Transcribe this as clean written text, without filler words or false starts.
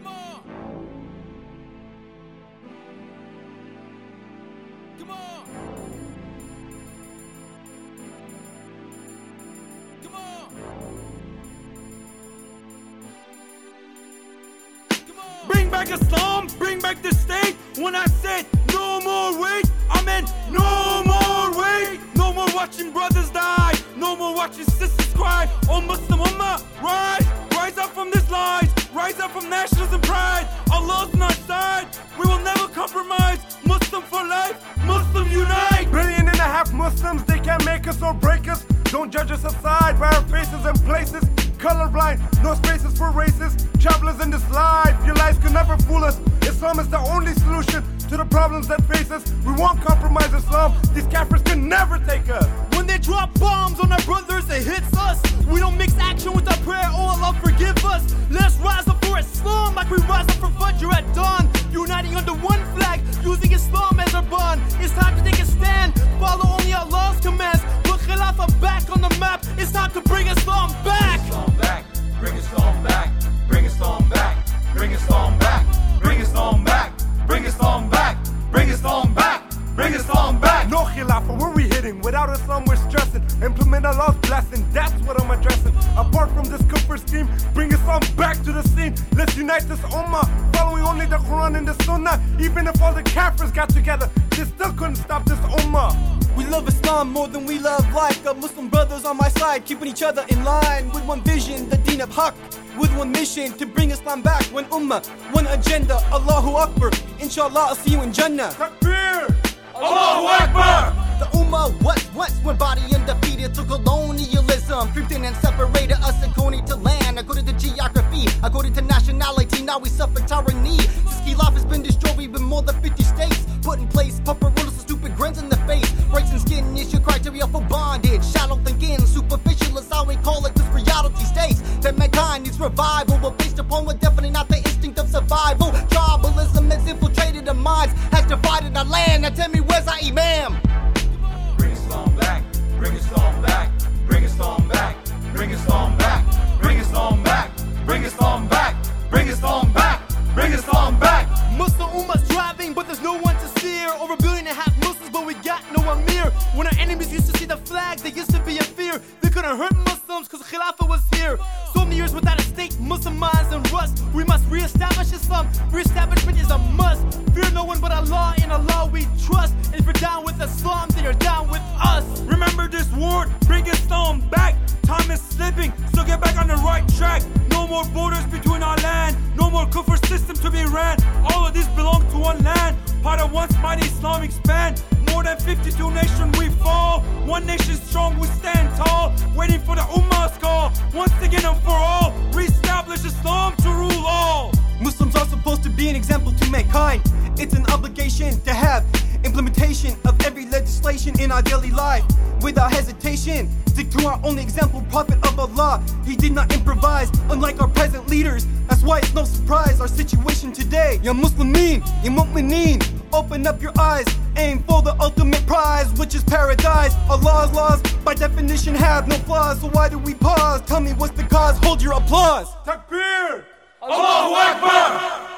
Come on. Come on. Come on. Come on. Bring back Islam, bring back the state. When I said no more wait, I meant no more wait. No more watching brothers die, no more watching sisters cry. Oh Muslim Ummah, rise up from this lies, rise up from nationalism pride. Allah's on our side, we will never compromise. Muslim for life, Muslim unite. 1.5 billion Muslims, they can't make us or break us. Don't judge us aside by our faces and places. Colorblind, no spaces for races. Travelers in this life, your lies can never fool us. Islam is the only solution to the problems that face us. We won't compromise Islam, these kafirs can never take us. When they drop bombs on our brothers, it hits us. We don't mix action with our prayer, oh Allah forgive us. Let's rise up for Islam like we rise up for Fajr at dawn. Uniting under one flag, using Islam as our bond. It's time to take a stand, follow only Allah's commands. Put Khilafah back on the map, it's time to bring Islam back. Bring Islam back, bring Islam back, bring Islam back, bring Islam back, bring Islam back, bring Islam back, bring Islam back. No Khilafah, where we hitting? Without Islam we're stressing. Implement Allah's blessing, that's what I'm addressing. Apart from this kufr scheme, bring Islam back to the scene. Let's unite this ummah, following only the Quran and the Sunnah. Even if all the kafirs got together, they still couldn't stop this ummah. We love Islam more than we love life. Got Muslim brothers on my side, keeping each other in line. With one vision, the deen of haqq. With one mission, to bring Islam back. One ummah, one agenda. Allahu Akbar, inshallah I'll see you in Jannah. Takbir! Allahu Akbar! The Ummah was once one body undefeated to colonialism. Creeped in and separated us according to land, according to geography, according to nationality. Now we suffer tyranny. This Khilafah has been destroyed with more than 50 states. Put in place puppet rulers with stupid grins in the face. Race and skin is your criteria for bondage. Shallow thinking, superficial is how we call it. This reality states that mankind needs revival, but based upon what definitely not the instinct of survival. Tribalism has infiltrated our minds, has divided our land. Now tell me, where's our Imam? Bring Islam back, bring Islam back, bring Islam back, bring Islam back, bring Islam back, bring Islam back, bring Islam back, bring Islam back. Muslim Ummah's driving, but there's no one to steer. Over 1.5 billion Muslims, but we got no Amir. When our enemies used to see the flag, they used to be a fear. They couldn't hurt Muslims cause Khilafah was here. So many years without a state, Muslim minds in rust. We must re-establish Islam, re-establishment is a must. Fear no one but Allah, in Allah we trust. And if you're down with Islam, then you're down with us. Remember this word, bring Islam back. Time is slipping, so get back on the right track. No more borders between our land, no more kufr system to be ran. All of these belong to one land, part of once mighty Islamic span. More than 52 nations we fall, one nation strong we stand tall. Waiting for the Ummah's call, once again and for all. Re-establish Islam to rule all. Muslims are supposed to be an example to mankind. It's an obligation to have implementation of every legislation in our daily life. Without hesitation, stick to our only example, Prophet of Allah. He did not improvise, unlike our present leaders. That's why it's no surprise our situation today. Ya Muslimin, ya Mu'mineen, open up your eyes, aim for the ultimate prize, which is paradise. Allah's laws, by definition, have no flaws. So why do we pause? Tell me what's the cause, hold your applause. Takbir! Allahu Akbar!